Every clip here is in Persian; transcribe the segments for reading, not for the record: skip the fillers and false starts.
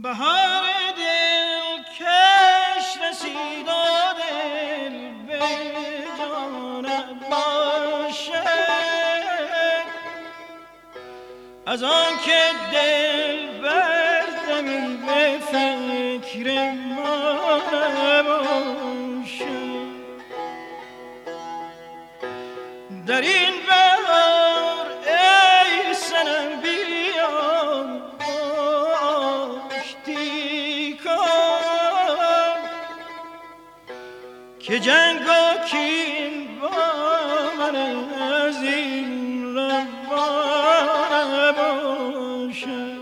بهار دل کش رسید و دل به جان باشه از آن که دل بردمی به فکر ما نباشه در این بهار ای سنم بیا آشتی کن که جنگ و کین با من از این روا نباشه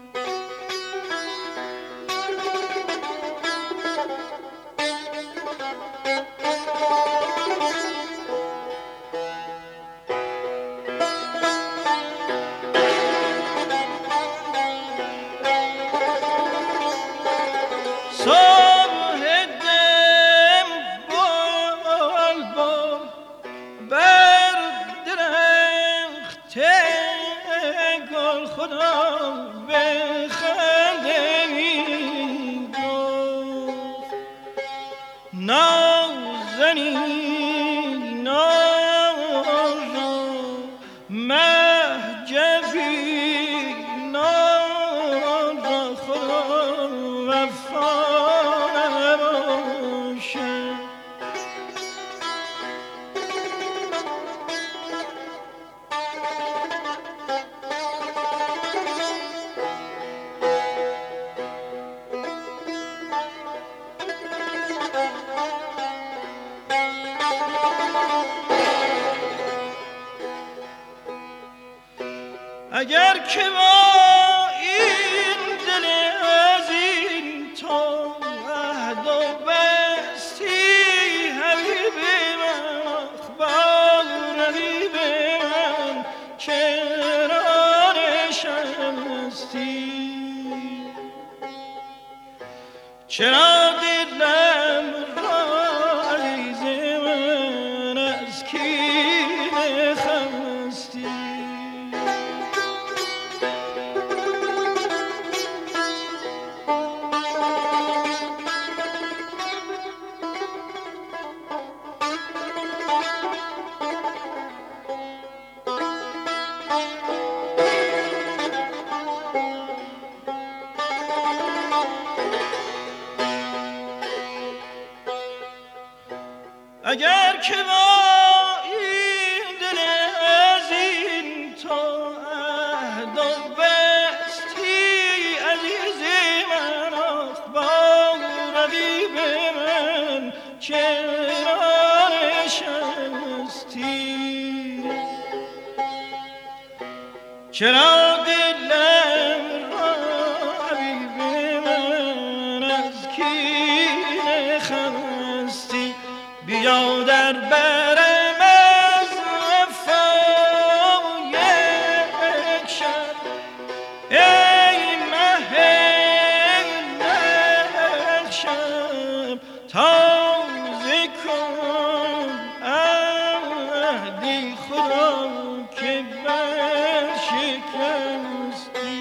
اگر که با این دل عزیز تو عهد و بستی حبیب من اخبار حبیب من چرا نشستی چرا دلم را عزیز من از کینه خستی اگر که با این دل عزیز تو عهد و بستی عزیز من اخبار رقیب من چرا نشستی چرا دلم را حبیب من از کینه خستی بیا در برم از وفا یک شب ای مه نقشم تازه کن عهدی خدا که برشکستی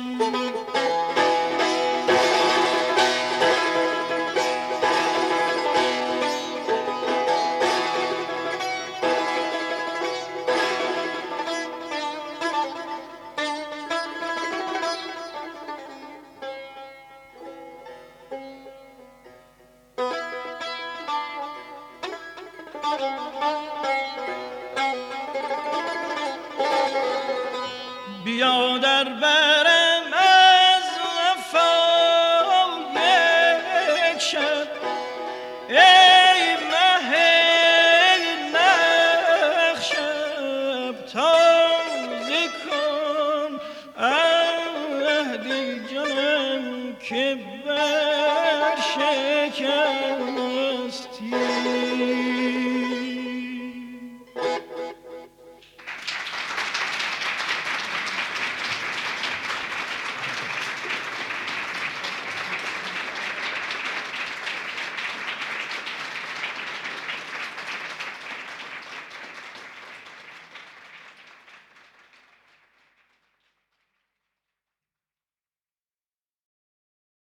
بیا در برم از وفا یک شب ای مه نقشب تازه کن عهد جانم که